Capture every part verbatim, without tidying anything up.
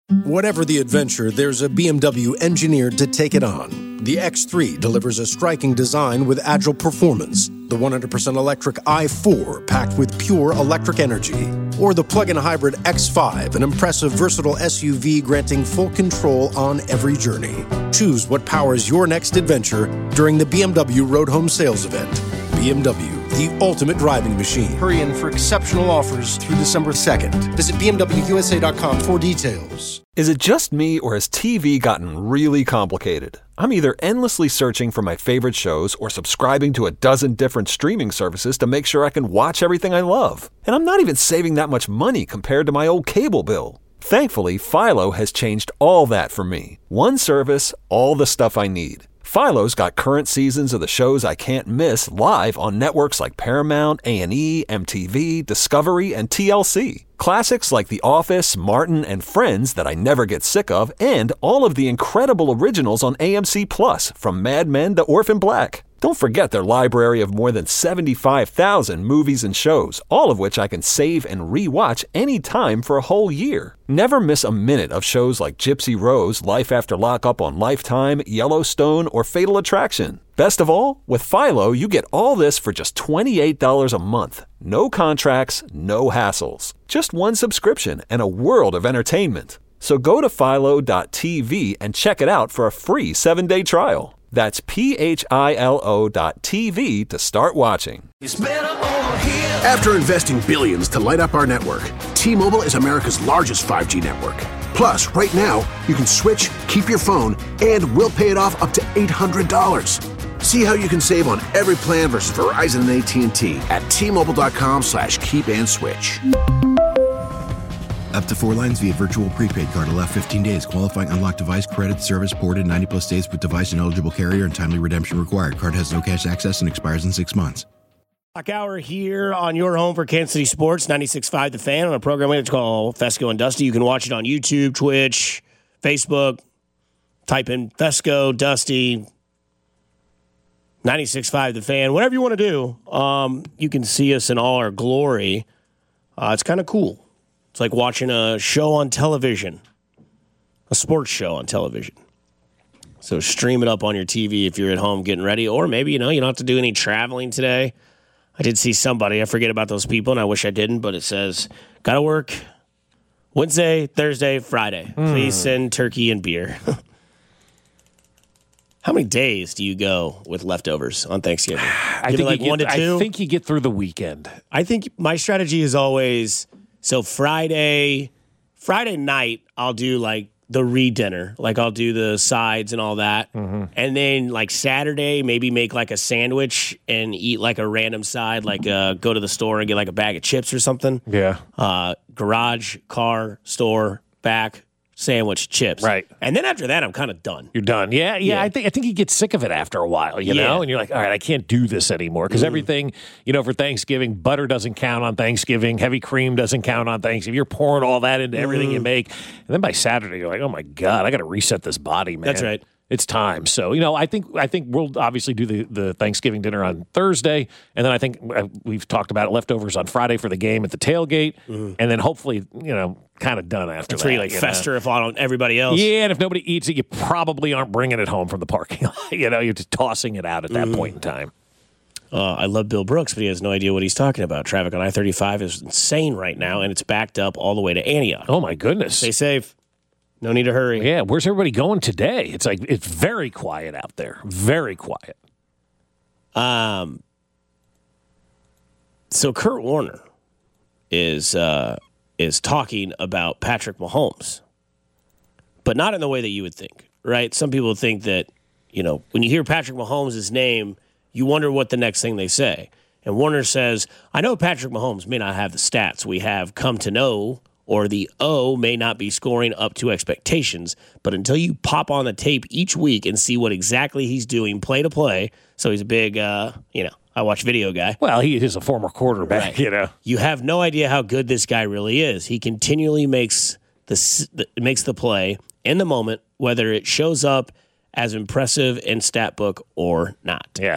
Whatever the adventure, there's a B M W engineered to take it on. The X three delivers a striking design with agile performance. The one hundred percent electric i four, packed with pure electric energy. Or the plug-in hybrid X five, an impressive, versatile S U V granting full control on every journey. Choose what powers your next adventure during the B M W Road Home Sales Event. B M W, the ultimate driving machine. Hurry in for exceptional offers through December second. Visit B M W U S A dot com for details. Is it just me, or has T V gotten really complicated? I'm either endlessly searching for my favorite shows or subscribing to a dozen different streaming services to make sure I can watch everything I love. And I'm not even saving that much money compared to my old cable bill. Thankfully, Philo has changed all that for me. One service, all the stuff I need. Philo's got current seasons of the shows I can't miss live on networks like Paramount, A and E, M T V, Discovery, and T L C. Classics like The Office, Martin, and Friends that I never get sick of, and all of the incredible originals on A M C Plus, from Mad Men to Orphan Black. Don't forget their library of more than seventy-five thousand movies and shows, all of which I can save and re-watch anytime for a whole year. Never miss a minute of shows like Gypsy Rose, Life After Lockup on Lifetime, Yellowstone, or Fatal Attraction. Best of all, with Philo, you get all this for just twenty-eight dollars a month. No contracts, no hassles. Just one subscription and a world of entertainment. So go to philo dot t v and check it out for a free seven-day trial. That's P H I L O dot T V to start watching. After investing billions to light up our network, T-Mobile is America's largest five G network. Plus, right now, you can switch, keep your phone, and we'll pay it off up to eight hundred dollars. See how you can save on every plan versus Verizon and A T and T at T Mobile dot com slash keep and switch. Up to four lines via virtual prepaid card. Allow fifteen days. Qualifying unlocked device credit service ported ninety plus days with device and eligible carrier and timely redemption required. Card has no cash access and expires in six months. Clock hour here on your home for Kansas City Sports, ninety-six point five The Fan, on a program it's called Fesco and Dusty. You can watch it on YouTube, Twitch, Facebook. Type in Fesco, Dusty, ninety-six point five The Fan. Whatever you want to do, um, you can see us in all our glory. Uh, it's kind of cool. It's like watching a show on television, a sports show on television. So stream it up on your T V if you're at home getting ready, or maybe, you know, you don't have to do any traveling today. I did see somebody, I forget about those people, and I wish I didn't, but it says, got to work Wednesday, Thursday, Friday. Mm. Please send turkey and beer. How many days do you go with leftovers on Thanksgiving? I think, like get, one to two? I think you get through the weekend. I think my strategy is always, so Friday, Friday night, I'll do like the re-dinner. Like I'll do the sides and all that. Mm-hmm. And then like Saturday, maybe make like a sandwich and eat like a random side, like uh, go to the store and get like a bag of chips or something. Yeah. Uh, garage, car, store, back, sandwich, chips. Right. And then after that, I'm kind of done. You're done. Yeah, yeah, yeah. I think I think you get sick of it after a while, you yeah. know? And you're like, all right, I can't do this anymore. Because mm. everything, you know, for Thanksgiving, butter doesn't count on Thanksgiving. Heavy cream doesn't count on Thanksgiving. You're pouring all that into everything mm. you make. And then by Saturday, you're like, oh, my God, I got to reset this body, man. That's right. It's time. So, you know, I think I think we'll obviously do the, the Thanksgiving dinner on Thursday. And then I think we've talked about leftovers on Friday for the game at the tailgate. Mm. And then hopefully, you know, kind of done after That's that. Where you like you fester know? If on everybody else. Yeah, and if nobody eats it, you probably aren't bringing it home from the parking lot. You know, you're just tossing it out at that mm. point in time. Uh, I love Bill Brooks, but he has no idea what he's talking about. Traffic on I thirty-five is insane right now, and it's backed up all the way to Antioch. Oh, my goodness. Stay safe. No need to hurry. Yeah, where's everybody going today? It's like it's very quiet out there. Very quiet. Um. So Kurt Warner is uh, is talking about Patrick Mahomes, but not in the way that you would think, right? Some people think that, you know, when you hear Patrick Mahomes' name, you wonder what the next thing they say. And Warner says, I know Patrick Mahomes may not have the stats we have come to know, or the O may not be scoring up to expectations, but until you pop on the tape each week and see what exactly he's doing play to play, so he's a big, uh, you know, I watch video guy. Well, he is a former quarterback, right. you know. You have no idea how good this guy really is. He continually makes the, makes the play in the moment, whether it shows up as impressive in stat book or not. Yeah.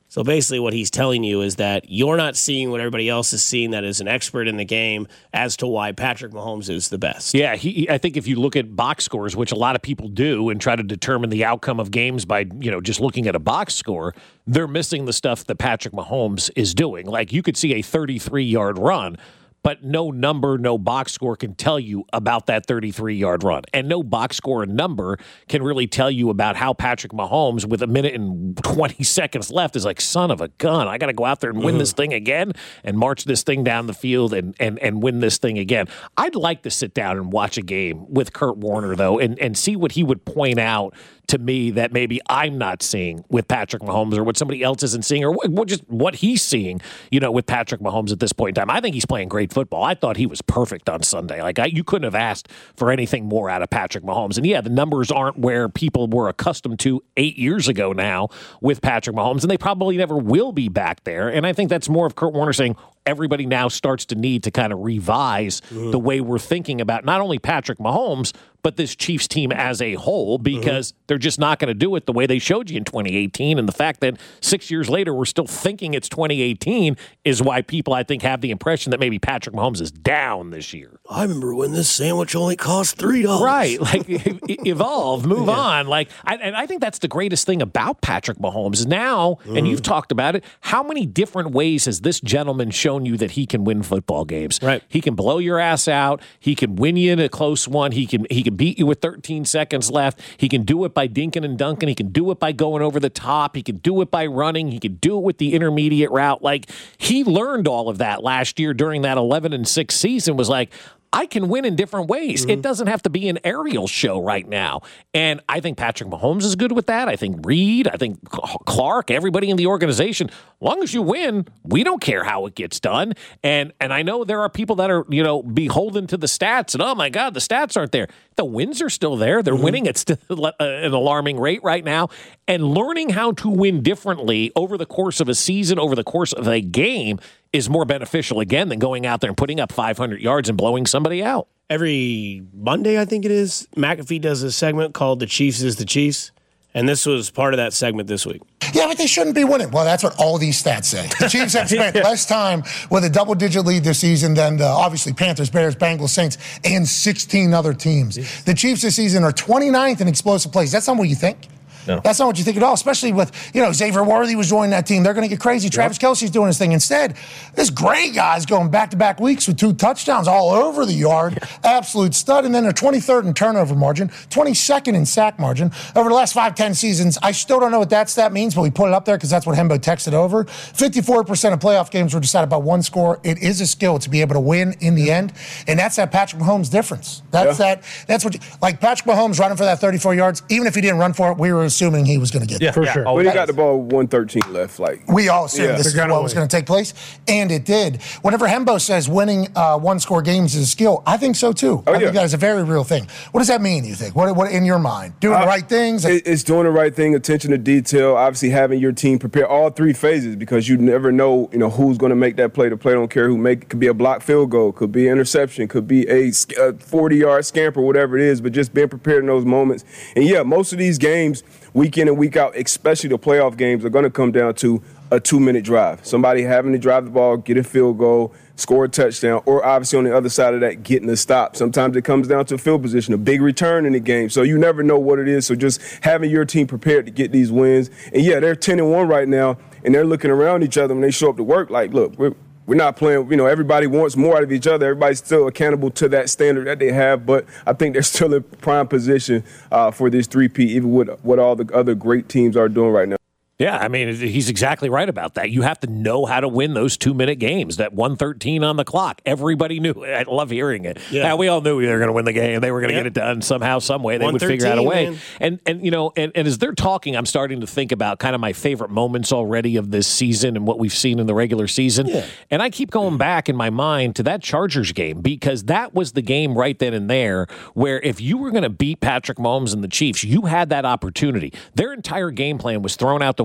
So basically what he's telling you is that you're not seeing what everybody else is seeing that is an expert in the game as to why Patrick Mahomes is the best. Yeah, he, I think if you look at box scores, which a lot of people do, and try to determine the outcome of games by, you know, just looking at a box score, they're missing the stuff that Patrick Mahomes is doing. Like, you could see a thirty-three-yard run, but no number, no box score can tell you about that thirty-three-yard run. And no box score and number can really tell you about how Patrick Mahomes, with a minute and twenty seconds left, is like, son of a gun, I got to go out there and win mm-hmm. this thing again and march this thing down the field and, and, and win this thing again. I'd like to sit down and watch a game with Kurt Warner, though, and, and see what he would point out to me that maybe I'm not seeing with Patrick Mahomes, or what somebody else isn't seeing, or what, just what he's seeing, you know, with Patrick Mahomes at this point in time. I think he's playing great football. I thought he was perfect on Sunday. Like, I, you couldn't have asked for anything more out of Patrick Mahomes. And yeah, the numbers aren't where people were accustomed to eight years ago now with Patrick Mahomes, and they probably never will be back there. And I think that's more of Kurt Warner saying, everybody now starts to need to kind of revise mm-hmm. the way we're thinking about not only Patrick Mahomes, but this Chiefs team as a whole, because mm-hmm. they're just not going to do it the way they showed you in twenty eighteen. And the fact that six years later we're still thinking it's twenty eighteen is why people, I think, have the impression that maybe Patrick Mahomes is down this year. I remember when this sandwich only cost three dollars. Right. Like, evolve, move yeah. on. Like, I, and I think that's the greatest thing about Patrick Mahomes is now, mm-hmm. and you've talked about it, how many different ways has this gentleman shown you that he can win football games? Right. He can blow your ass out. He can win you in a close one. He can, he can beat you with thirteen seconds left. He can do it by dinking and dunking. He can do it by going over the top. He can do it by running. He can do it with the intermediate route. Like, he learned all of that last year during that eleven and six season, was like, I can win in different ways. Mm-hmm. It doesn't have to be an aerial show right now. And I think Patrick Mahomes is good with that. I think Reed, I think Clark, everybody in the organization, as long as you win, we don't care how it gets done. And and I know there are people that are, you know, beholden to the stats, and oh my God, the stats aren't there. The wins are still there. They're mm-hmm. winning at still an alarming rate right now. And learning how to win differently over the course of a season, over the course of a game, is more beneficial, again, than going out there and putting up five hundred yards and blowing somebody out. Every Monday, I think it is, McAfee does a segment called The Chiefs is the Chiefs, and this was part of that segment this week. Yeah, but they shouldn't be winning. Well, that's what all these stats say. The Chiefs have spent less time with a double-digit lead this season than the, obviously, Panthers, Bears, Bengals, Saints, and sixteen other teams. The Chiefs this season are twenty-ninth in explosive plays. That's not what you think. No. That's not what you think at all, especially with, you know, Xavier Worthy was joining that team. They're going to get crazy. Travis yep. Kelce's doing his thing. Instead, this great guy's going back-to-back weeks with two touchdowns all over the yard. Yeah. Absolute stud. And then they're twenty-third in turnover margin, twenty-second in sack margin. Over the last five, ten seasons, I still don't know what that stat means, but we put it up there because that's what Hembo texted over. fifty-four percent of playoff games were decided by one score. It is a skill to be able to win in the end, and that's that Patrick Mahomes difference. That's yeah. that. That's what, you, like Patrick Mahomes running for that thirty-four yards, even if he didn't run for it, we were assuming he was going to get yeah, there. for yeah. sure. But he got the ball one thirteen left. Like we all assumed yeah. this is what was going to take place, and it did. Whenever Hembo says winning uh, one-score games is a skill, I think so too. Oh, I yeah. think that is a very real thing. What does that mean, you think? What, what in your mind? Doing uh, the right things? It, it's doing the right thing, attention to detail, obviously having your team prepare all three phases, because you never know, you know, who's going to make that play. The play don't care who make it. Could be a blocked field goal, could be an interception, could be a forty-yard scamper, whatever it is, but just being prepared in those moments. And, yeah, most of these games, week in and week out, especially the playoff games, are going to come down to a two-minute drive. Somebody having to drive the ball, get a field goal, score a touchdown, or obviously on the other side of that, getting a stop. Sometimes it comes down to field position, a big return in the game. So you never know what it is. So just having your team prepared to get these wins. And, yeah, they're ten and one right now, and they're looking around each other when they show up to work like, look, we're We're not playing, you know, everybody wants more out of each other. Everybody's still accountable to that standard that they have, but I think they're still in prime position uh, for this three-peat, even with what all the other great teams are doing right now. Yeah, I mean, he's exactly right about that. You have to know how to win those two-minute games, that one thirteen on the clock. Everybody knew. I love hearing it. Yeah. Yeah, we all knew they were going to win the game. They were going to yep. get it done somehow, some way. They would figure out a way. Man. And, and you know, and, and as they're talking, I'm starting to think about kind of my favorite moments already of this season and what we've seen in the regular season. Yeah. And I keep going back in my mind to that Chargers game, because that was the game right then and there where if you were going to beat Patrick Mahomes and the Chiefs, you had that opportunity. Their entire game plan was thrown out the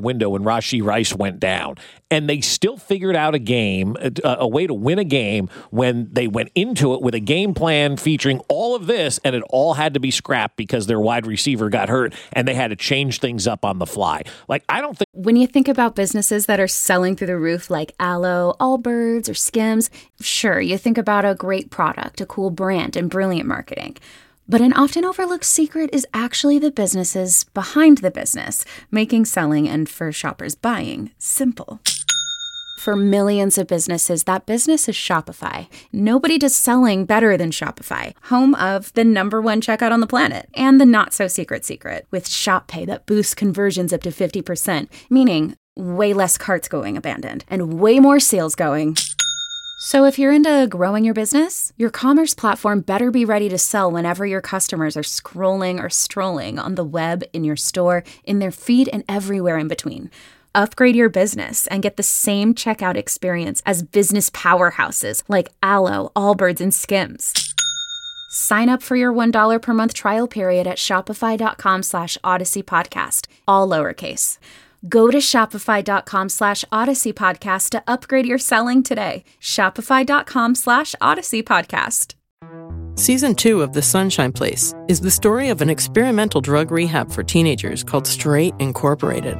window when Rashee Rice went down. And they still figured out a game, a, a way to win a game when they went into it with a game plan featuring all of this, and it all had to be scrapped because their wide receiver got hurt, and they had to change things up on the fly. Like, I don't think... When you think about businesses that are selling through the roof like Aloe, Allbirds, or Skims, sure, you think about a great product, a cool brand, and brilliant marketing. But an often overlooked secret is actually the businesses behind the business, making selling and for shoppers buying simple. For millions of businesses, that business is Shopify. Nobody does selling better than Shopify, home of the number one checkout on the planet and the not-so-secret secret with Shop Pay that boosts conversions up to fifty percent, meaning way less carts going abandoned and way more sales going. So if you're into growing your business, your commerce platform better be ready to sell whenever your customers are scrolling or strolling on the web, in your store, in their feed, and everywhere in between. Upgrade your business and get the same checkout experience as business powerhouses like Aloe, Allbirds, and Skims. Sign up for your one dollar per month trial period at shopify.com slash Odyssey Podcast, all lowercase. Go to shopify.com slash Odyssey Podcast to upgrade your selling today. Shopify.com slash Odyssey Podcast. Season two of The Sunshine Place is the story of an experimental drug rehab for teenagers called Straight Incorporated,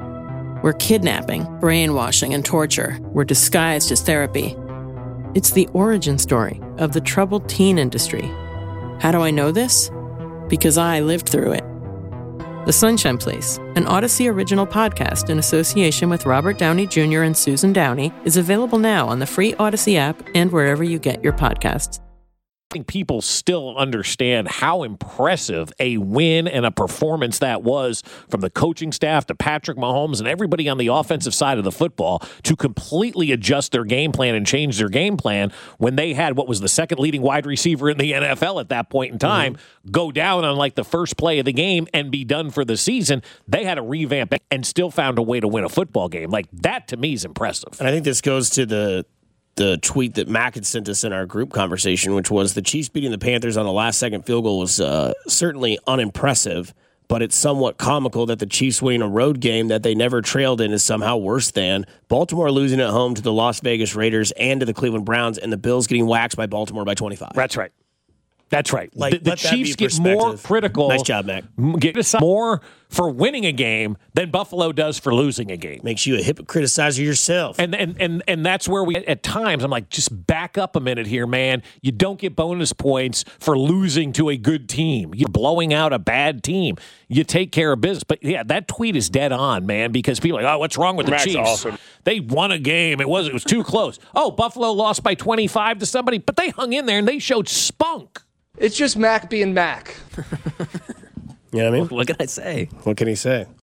where kidnapping, brainwashing, and torture were disguised as therapy. It's the origin story of the troubled teen industry. How do I know this? Because I lived through it. The Sunshine Place, an Odyssey original podcast in association with Robert Downey Junior and Susan Downey, is available now on the free Odyssey app and wherever you get your podcasts. I think people still understand how impressive a win and a performance that was from the coaching staff to Patrick Mahomes and everybody on the offensive side of the football to completely adjust their game plan and change their game plan when they had what was the second leading wide receiver in the N F L at that point in time mm-hmm. go down on like the first play of the game and be done for the season. They had to revamp it and still found a way to win a football game. Like, that to me is impressive. And I think this goes to the the tweet that Mac had sent us in our group conversation, which was the Chiefs beating the Panthers on a last-second field goal was uh, certainly unimpressive, but it's somewhat comical that the Chiefs winning a road game that they never trailed in is somehow worse than Baltimore losing at home to the Las Vegas Raiders and to the Cleveland Browns, and the Bills getting waxed by Baltimore by twenty-five. That's right. That's right. Like, the the Chiefs get more critical. Nice job, Mac. Get more for winning a game than Buffalo does for losing a game. Makes you a hypocrite criticizer yourself. And and and and that's where we, at times, I'm like, just back up a minute here, man. You don't get bonus points for losing to a good team. You're blowing out a bad team. You take care of business. But yeah, that tweet is dead on, man, because people are like, oh, what's wrong with the Mac's Chiefs? Awesome. They won a game. It was it was too close. Oh, Buffalo lost by twenty-five to somebody, but they hung in there and they showed spunk. It's just Mac being Mac. You know what I mean? What can I say? What can he say?